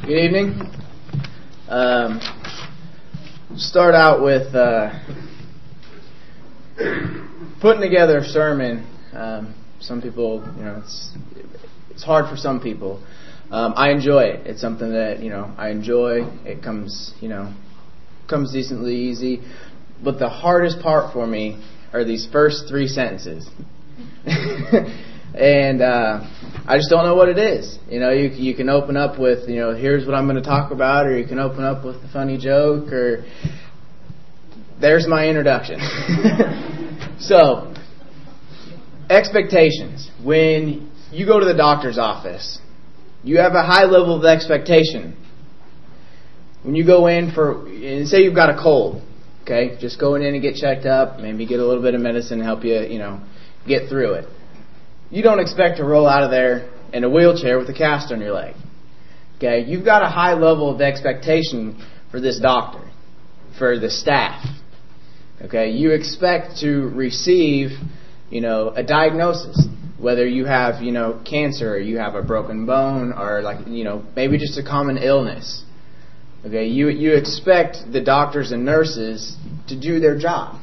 Good evening. Start out with putting together a sermon. Some people, it's hard for some people. I enjoy it. It's something that I enjoy. It comes decently easy. But the hardest part for me are these first 3 sentences. And I just don't know what it is. You can open up with, here's what I'm going to talk about, or you can open up with a funny joke, or there's my introduction. So, expectations. When you go to the doctor's office, you have a high level of expectation. When you go in and say you've got a cold, okay, just going in and get checked up, maybe get a little bit of medicine to help you, get through it. You don't expect to roll out of there in a wheelchair with a cast on your leg. Okay, you've got a high level of expectation for this doctor, for the staff. Okay, you expect to receive, a diagnosis, whether you have, cancer, or you have a broken bone, or maybe just a common illness. Okay, you expect the doctors and nurses to do their job.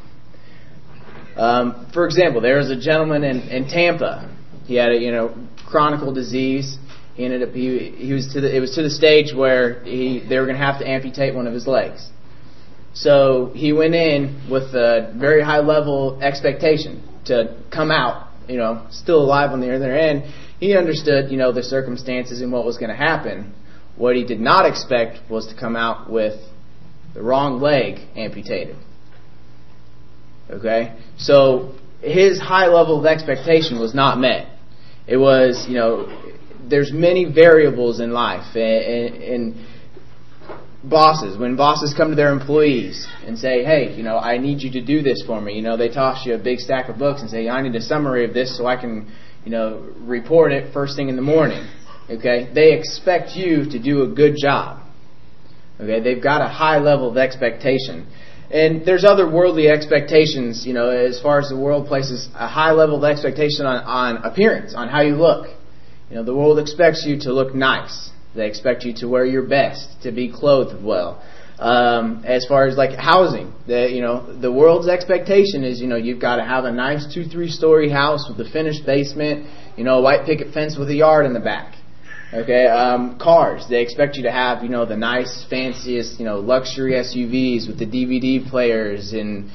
For example, there was a gentleman in Tampa. He had a chronic disease. He ended up it was to the stage where they were going to have to amputate one of his legs. So he went in with a very high level expectation to come out, still alive on the other end. He understood, the circumstances and what was going to happen. What he did not expect was to come out with the wrong leg amputated. Okay? So his high level of expectation was not met. It was, there's many variables in life. And bosses, when bosses come to their employees and say, hey, I need you to do this for me. They toss you a big stack of books and say, I need a summary of this so I can, report it first thing in the morning. Okay? They expect you to do a good job. Okay? They've got a high level of expectation. And there's other worldly expectations, as far as the world places a high level of expectation on appearance, on how you look. The world expects you to look nice. They expect you to wear your best, to be clothed well. As far as housing, the world's expectation is, you've got to have a nice 2-3 story house with a finished basement, a white picket fence with a yard in the back. Okay, cars. They expect you to have, the nice, fanciest, luxury SUVs with the DVD players and,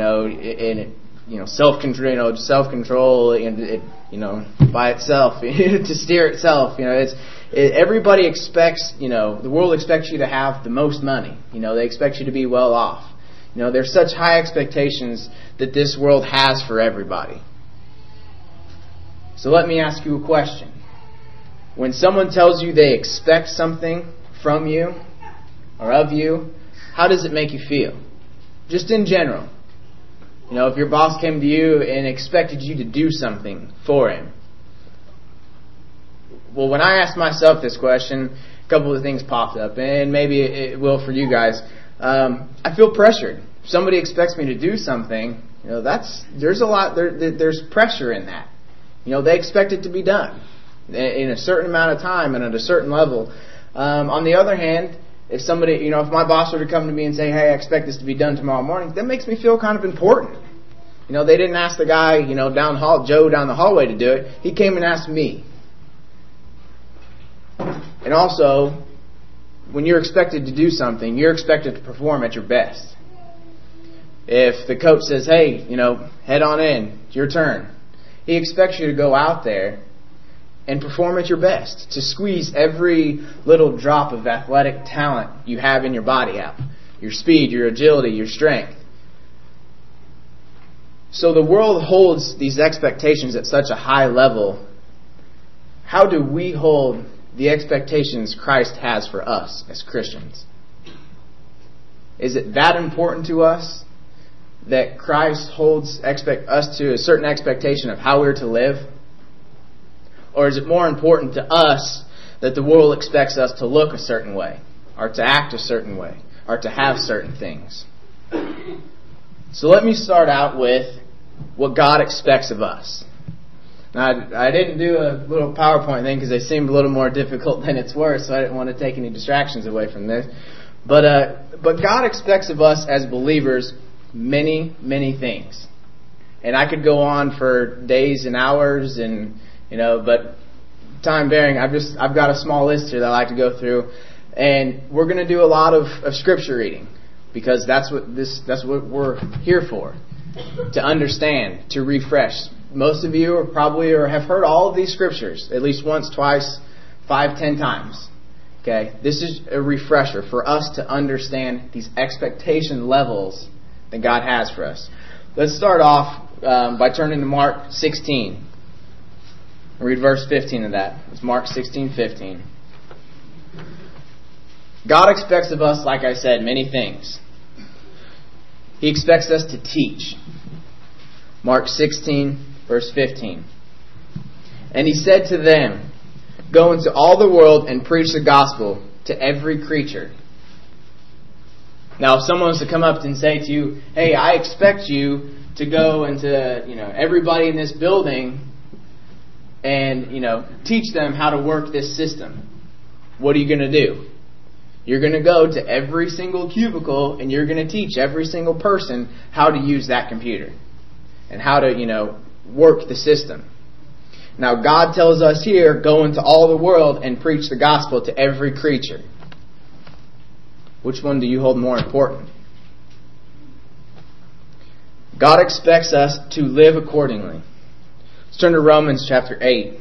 self-control, and by itself to steer itself. Everybody expects, the world expects you to have the most money. They expect you to be well off. There's such high expectations that this world has for everybody. So let me ask you a question. When someone tells you they expect something from you or of you, how does it make you feel? Just in general. If your boss came to you and expected you to do something for him. Well, when I asked myself this question, a couple of things popped up, and maybe it will for you guys. I feel pressured. If somebody expects me to do something, there's pressure in that. They expect it to be done in a certain amount of time and at a certain level. On the other hand, if somebody, if my boss were to come to me and say, hey, I expect this to be done tomorrow morning, that makes me feel kind of important. They didn't ask the guy, Joe down the hallway to do it. He came and asked me. And also, when you're expected to do something, you're expected to perform at your best. If the coach says, hey, head on in, it's your turn. He expects you to go out there and perform at your best, to squeeze every little drop of athletic talent you have in your body out. Your speed, your agility, your strength. So the world holds these expectations at such a high level. How do we hold the expectations Christ has for us as Christians? Is it that important to us that Christ holds us to a certain expectation of how we're to live? Or is it more important to us that the world expects us to look a certain way, or to act a certain way, or to have certain things? So let me start out with what God expects of us. I didn't do a little PowerPoint thing because they seemed a little more difficult than it's worth, so I didn't want to take any distractions away from this. But God expects of us as believers many, many things. And I could go on for days and hours, and but time bearing, I've got a small list here that I like to go through, and we're going to do a lot of scripture reading because that's what we're here for, to understand, to refresh. Most of you are probably have heard all of these scriptures at least once, twice, 5, 10 times. Okay, this is a refresher for us to understand these expectation levels that God has for us. Let's start off by turning to Mark 16. Read verse 15 of that. It's Mark 16:15. God expects of us, like I said, many things. He expects us to teach. Mark 16, verse 15. And he said to them, "Go into all the world and preach the gospel to every creature." Now, if someone was to come up and say to you, "Hey, I expect you to go into everybody in this building and teach them how to work this system," what are you going to do? You're going to go to every single cubicle and you're going to teach every single person how to use that computer and how to work the system. Now, God tells us here, go into all the world and preach the gospel to every creature. Which one do you hold more important? God expects us to live accordingly. Let's turn to Romans chapter 8.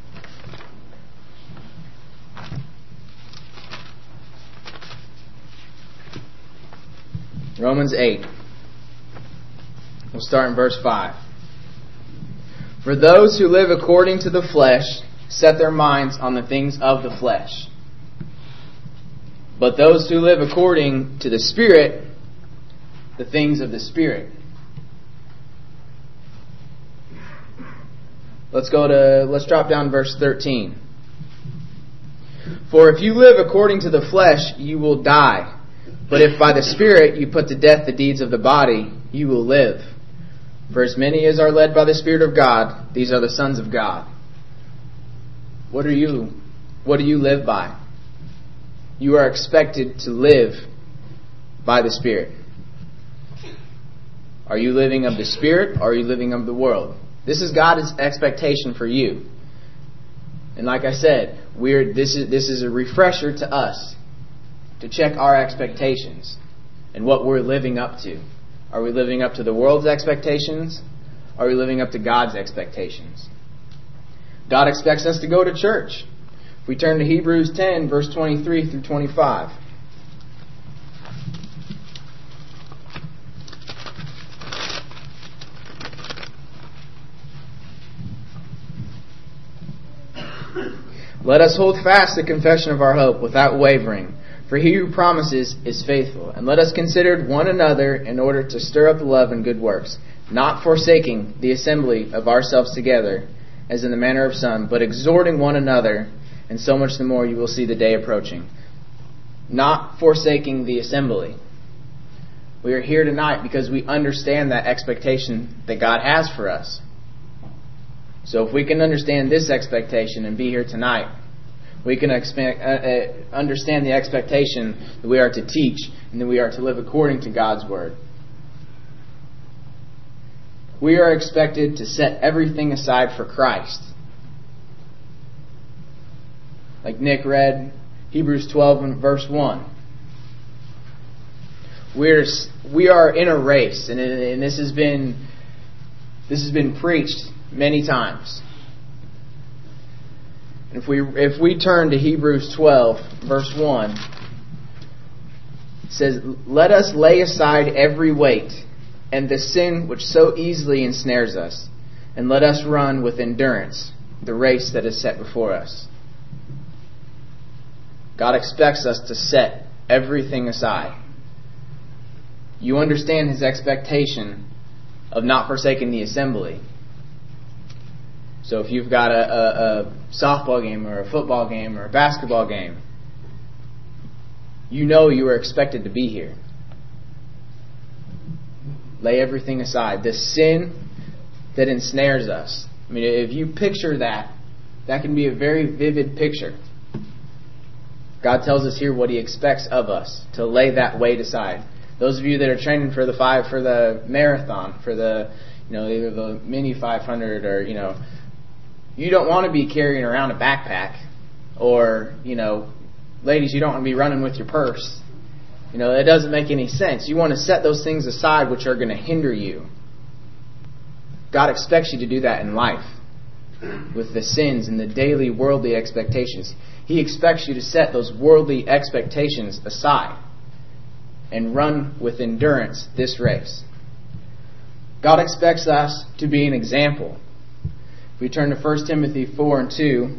Romans 8. We'll start in verse 5. For those who live according to the flesh set their minds on the things of the flesh. But those who live according to the Spirit, the things of the Spirit. Let's drop down to verse 13. For if you live according to the flesh, you will die. But if by the Spirit you put to death the deeds of the body, you will live. For as many as are led by the Spirit of God, these are the sons of God. What do you live by? You are expected to live by the Spirit. Are you living of the Spirit or are you living of the world? This is God's expectation for you. And like I said, this is a refresher to us to check our expectations and what we're living up to. Are we living up to the world's expectations? Are we living up to God's expectations? God expects us to go to church. If we turn to Hebrews 10, verse 23 through 25. Let us hold fast the confession of our hope without wavering, for he who promises is faithful. And let us consider one another in order to stir up love and good works, not forsaking the assembly of ourselves together, as in the manner of some, but exhorting one another, and so much the more you will see the day approaching. Not forsaking the assembly. We are here tonight because we understand that expectation that God has for us. So if we can understand this expectation and be here tonight, we can understand the expectation that we are to teach and that we are to live according to God's Word. We are expected to set everything aside for Christ. Like Nick read Hebrews 12 and verse 1. We are in a race, and this has been preached many times. If we turn to Hebrews 12, verse 1, it says, "Let us lay aside every weight and the sin which so easily ensnares us, and let us run with endurance the race that is set before us." God expects us to set everything aside. You understand His expectation of not forsaking the assembly. So if you've got a softball game or a football game or a basketball game, you know you are expected to be here. Lay everything aside. The sin that ensnares us, I mean, if you picture that, that can be a very vivid picture. God tells us here what He expects of us, to lay that weight aside. Those of you that are training for the marathon, for the, either the mini 500 or, you don't want to be carrying around a backpack, or, ladies, you don't want to be running with your purse. That doesn't make any sense. You want to set those things aside which are going to hinder you. God expects you to do that in life with the sins and the daily worldly expectations. He expects you to set those worldly expectations aside and run with endurance this race. God expects us to be an example. If we turn to 1 Timothy 4:2,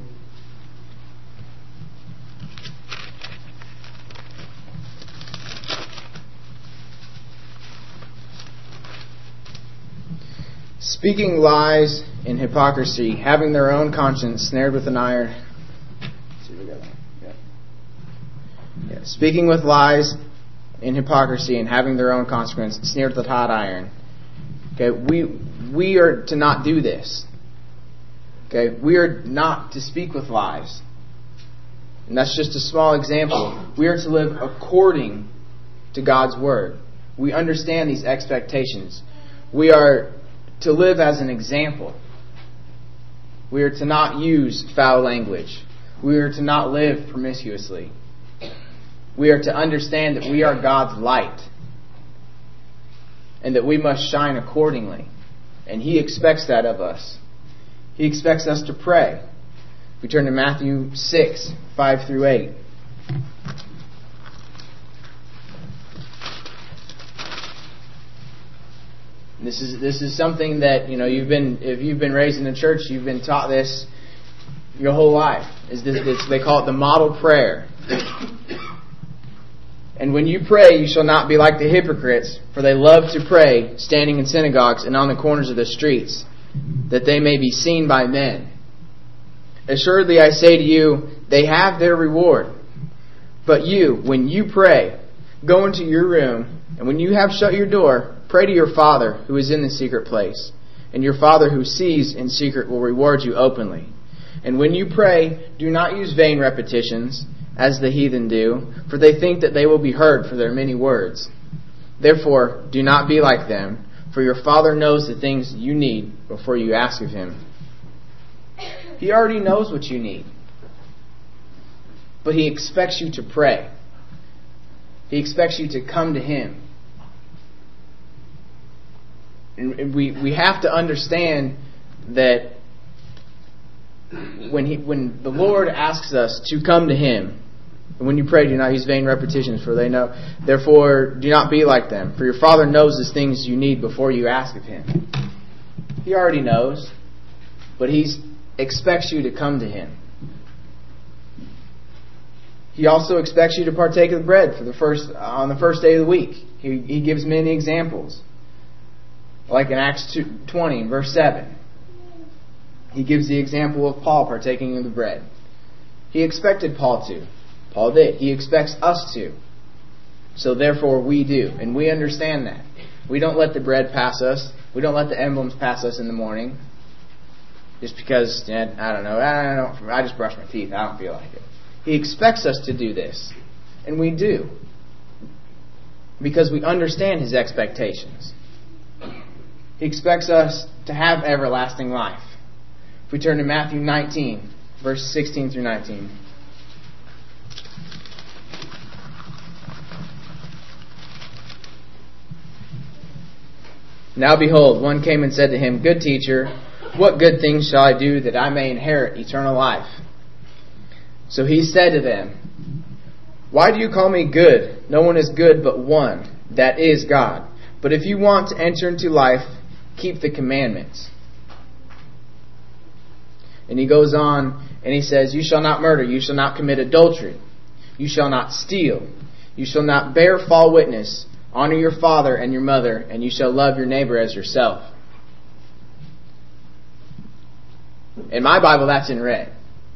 speaking lies in hypocrisy, having their own conscience snared with an iron. Speaking with lies in hypocrisy and having their own consequence, snared with a hot iron. Okay, we are to not do this. Okay, we are not to speak with lies. And that's just a small example. We are to live according to God's Word. We understand these expectations. We are to live as an example. We are to not use foul language. We are to not live promiscuously. We are to understand that we are God's light and that we must shine accordingly. And He expects that of us. He expects us to pray. We turn to Matthew 6:5-8. This is something that if you've been raised in a church, you've been taught this your whole life. They call it the model prayer. And when you pray, you shall not be like the hypocrites, for they love to pray, standing in synagogues and on the corners of the streets, that they may be seen by men. Assuredly, I say to you, they have their reward. But you, when you pray, go into your room, and when you have shut your door, pray to your Father who is in the secret place. And your Father who sees in secret will reward you openly. And when you pray, do not use vain repetitions, as the heathen do, for they think that they will be heard for their many words. Therefore, do not be like them, for your Father knows the things you need before you ask of Him. He already knows what you need. But He expects you to pray. He expects you to come to Him. And we have to understand that when the Lord asks us to come to Him, and when you pray, do not use vain repetitions, for they know. Therefore, do not be like them, for your Father knows the things you need before you ask of Him. He already knows, but He expects you to come to Him. He also expects you to partake of the bread on the first day of the week. He gives many examples, like in Acts 20, verse 7. He gives the example of Paul partaking of the bread. He expected Paul to. Paul did. He expects us to. So therefore we do. And we understand that. We don't let the bread pass us. We don't let the emblems pass us in the morning. Just because, I just brush my teeth. I don't feel like it. He expects us to do this. And we do. Because we understand His expectations. He expects us to have everlasting life. If we turn to Matthew 19, verse 16-19. Now behold, one came and said to Him, Good teacher, what good things shall I do that I may inherit eternal life? So He said to them, Why do you call me good? No one is good but one, that is God. But if you want to enter into life, keep the commandments. And He goes on and He says, You shall not murder, you shall not commit adultery, you shall not steal, you shall not bear false witness, honor your father and your mother, and you shall love your neighbor as yourself. In my Bible, that's in red.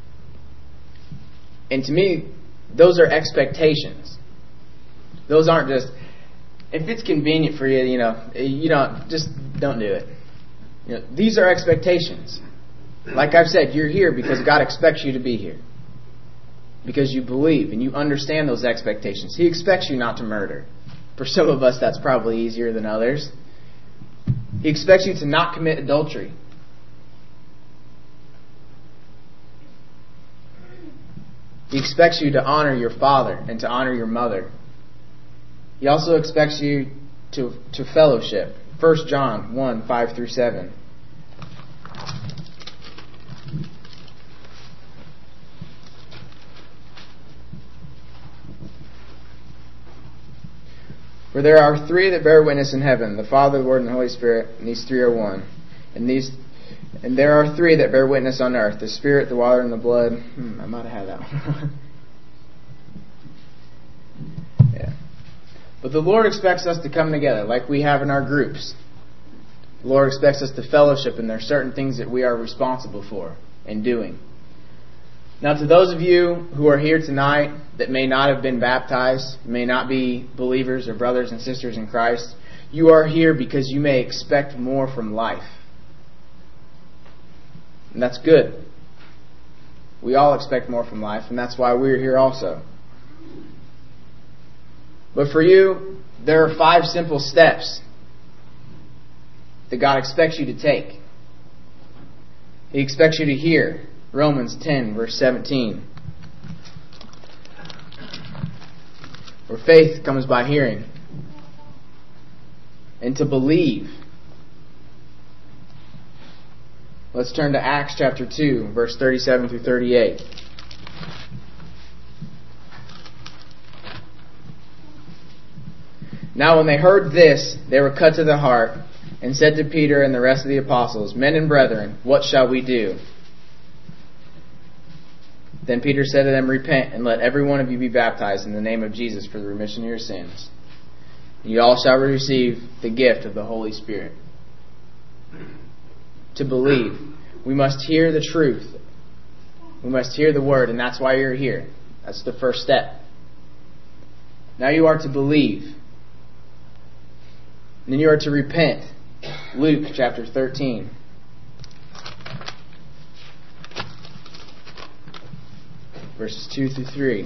And to me, those are expectations. Those aren't just, if it's convenient for you, just don't do it. These are expectations. Like I've said, you're here because God expects you to be here. Because you believe and you understand those expectations. He expects you not to murder. For some of us, that's probably easier than others. He expects you to not commit adultery. He expects you to honor your father and to honor your mother. He also expects you to fellowship. 1 John 1, 5 through 7. For there are three that bear witness in heaven, the Father, the Word, and the Holy Spirit, and these three are one. And there are three that bear witness on earth, the Spirit, the water, and the blood. I might have had that one. Yeah. But the Lord expects us to come together like we have in our groups. The Lord expects us to fellowship, and there are certain things that we are responsible for and doing. Now, to those of you who are here tonight that may not have been baptized, may not be believers or brothers and sisters in Christ, you are here because you may expect more from life. And that's good. We all expect more from life, and that's why we're here also. But for you, there are 5 simple steps that God expects you to take. He expects you to hear. Romans 10, verse 17. Where faith comes by hearing. And to believe. Let's turn to Acts chapter 2, verse 37 through 38. Now when they heard this, they were cut to the heart, and said to Peter and the rest of the apostles, Men and brethren, what shall we do? Then Peter said to them, Repent, and let every one of you be baptized in the name of Jesus for the remission of your sins. And you all shall receive the gift of the Holy Spirit. To believe, we must hear the truth. We must hear the word, and that's why you're here. That's the first step. Now you are to believe. And then you are to repent. Luke chapter 13. Verses 2 through 3.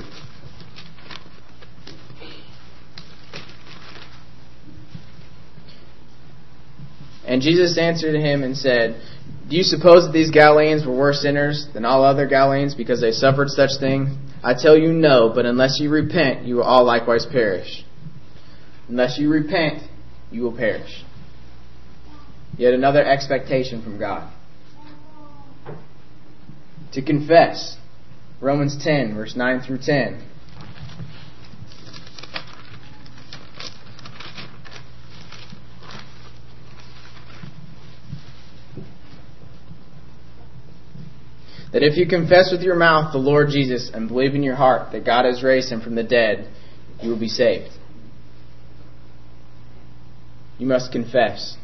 And Jesus answered him and said, Do you suppose that these Galileans were worse sinners than all other Galileans because they suffered such things? I tell you no, but unless you repent, you will all likewise perish. Unless you repent, you will perish. Yet another expectation from God. To confess. Romans 10, verse 9 through 10. That if you confess with your mouth the Lord Jesus and believe in your heart that God has raised him from the dead, you will be saved. You must confess.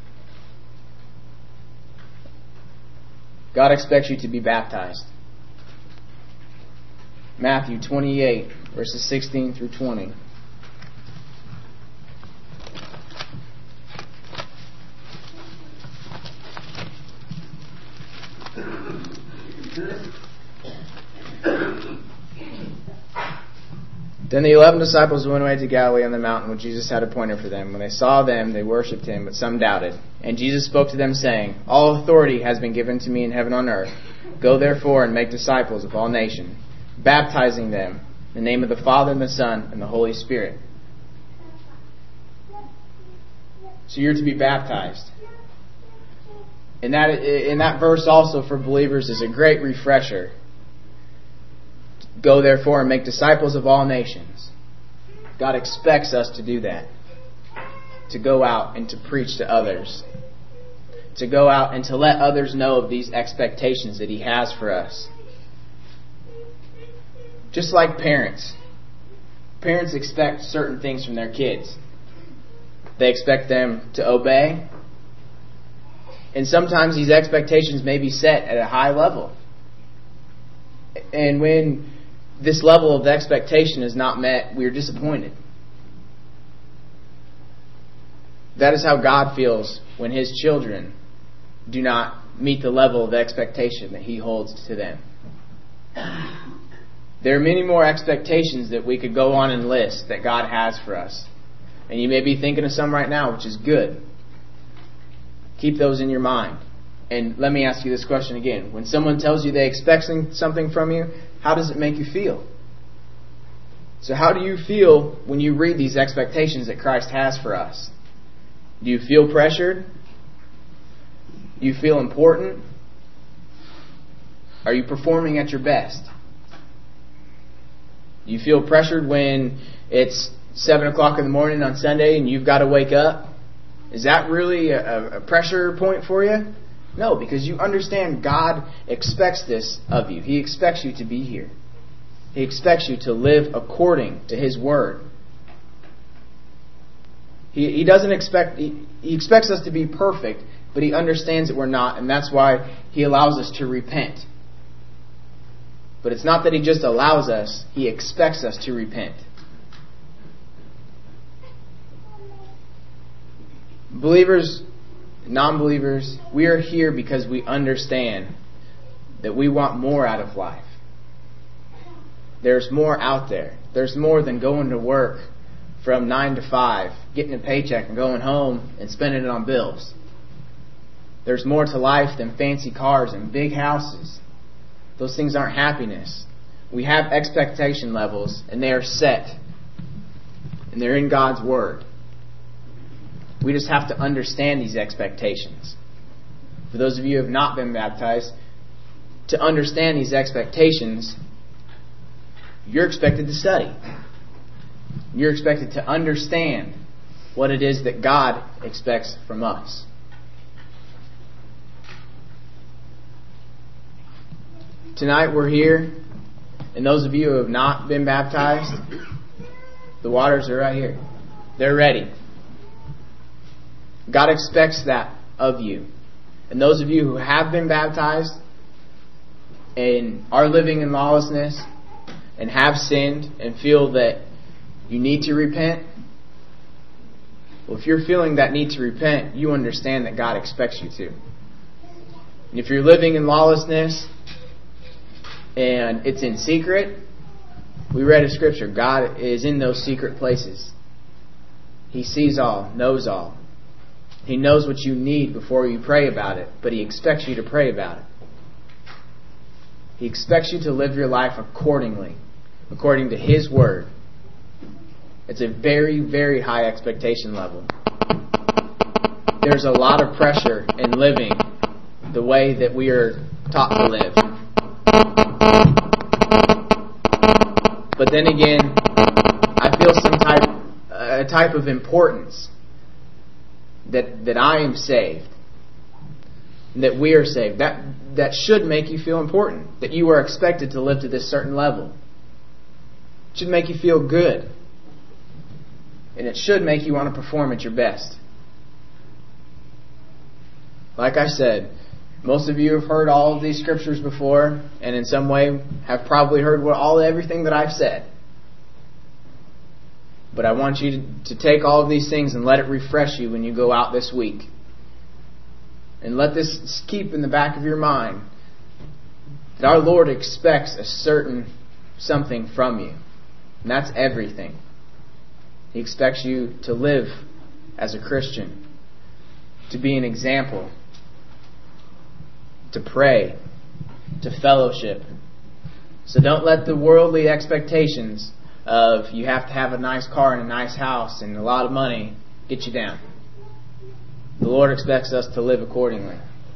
God expects you to be baptized. Matthew 28, verses 16 through 20. Then the 11 disciples went away to Galilee on the mountain which Jesus had appointed for them. When they saw them, they worshipped him, but some doubted. And Jesus spoke to them, saying, All authority has been given to me in heaven and on earth. Go therefore and make disciples of all nations, baptizing them in the name of the Father and the Son and the Holy Spirit. So you're to be baptized. And that verse also for believers is a great refresher. Go therefore and make disciples of all nations. God expects us to do that. To go out and to preach to others. To go out and to let others know of these expectations that He has for us. Just like parents. Parents expect certain things from their kids. They expect them to obey. And sometimes these expectations may be set at a high level. And when this level of expectation is not met, we are disappointed. That is how God feels when His children do not meet the level of expectation that He holds to them. There are many more expectations that we could go on and list that God has for us. And you may be thinking of some right now, which is good. Keep those in your mind. And let me ask you this question again. When someone tells you they expect something from you, how does it make you feel? So how do you feel when you read these expectations that Christ has for us? Do you feel pressured? Do you feel important? Are you performing at your best? Do you feel pressured when it's 7 o'clock in the morning on Sunday and you've got to wake up? Is that really a pressure point for you? No, because you understand God expects this of you. He expects you to be here. He expects you to live according to His Word. He doesn't expect. He expects us to be perfect, but He understands that we're not, and that's why He allows us to repent. But it's not that He just allows us; He expects us to repent. Believers, non-believers, we are here because we understand that we want more out of life. There's more out there. There's more than going to work from 9 to 5, getting a paycheck and going home and spending it on bills. There's more to life than fancy cars and big houses. Those things aren't happiness. We have expectation levels, and they are set. And they're in God's Word. We just have to understand these expectations. For those of you who have not been baptized, to understand these expectations, you're expected to study. You're expected to understand what it is that God expects from us. Tonight we're here, and those of you who have not been baptized, the waters are right here. They're ready. God expects that of you. And those of you who have been baptized and are living in lawlessness and have sinned and feel that you need to repent, well, if you're feeling that need to repent, you understand that God expects you to. And if you're living in lawlessness and it's in secret, we read a scripture. God is in those secret places. He sees all, knows all. He knows what you need before you pray about it, but He expects you to pray about it. He expects you to live your life accordingly, according to His Word. It's a very, very high expectation level. There's a lot of pressure in living the way that we are taught to live. But then again, I feel a type of importance that I am saved, that we are saved. That should make you feel important, that you are expected to live to this certain level. It should make you feel good. And it should make you want to perform at your best. Like I said, most of you have heard all of these scriptures before, and in some way have probably heard everything that I've said. But I want you to take all of these things and let it refresh you when you go out this week. And let this keep in the back of your mind that our Lord expects a certain something from you. And that's everything. He expects you to live as a Christian, to be an example, to pray, to fellowship. So don't let the worldly expectations of you have to have a nice car and a nice house and a lot of money get you down. The Lord expects us to live accordingly.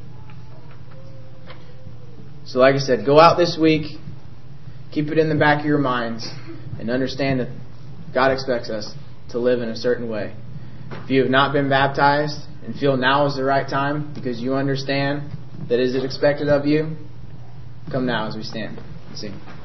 So like I said, go out this week, keep it in the back of your minds, and understand that God expects us to live in a certain way. If you have not been baptized and feel now is the right time because you understand that is it expected of you, come now as we stand and sing.